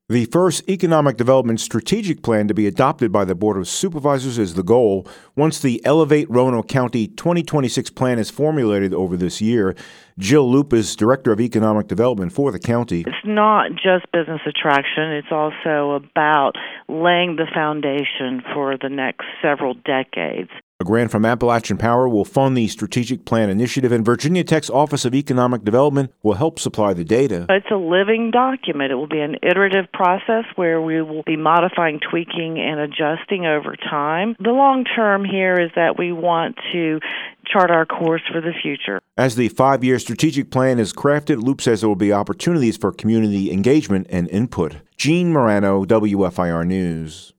The first Economic Development Strategic Plan to be adopted by the Board of Supervisors is the goal. Once the Elevate Roanoke County 2026 plan is formulated over this year, Jill Loop is Director of Economic Development for the county. It's not just business attraction. It's also about laying the foundation for the next several decades. A grant from Appalachian Power will fund the Strategic Plan Initiative, and Virginia Tech's Office of Economic Development will help supply the data. It's a living document. It will be an iterative process where we will be modifying, tweaking, and adjusting over time. The long term here is that we want to chart our course for the future. As the 5-year strategic plan is crafted, Loop says there will be opportunities for community engagement and input. Gene Morano, WFIR News.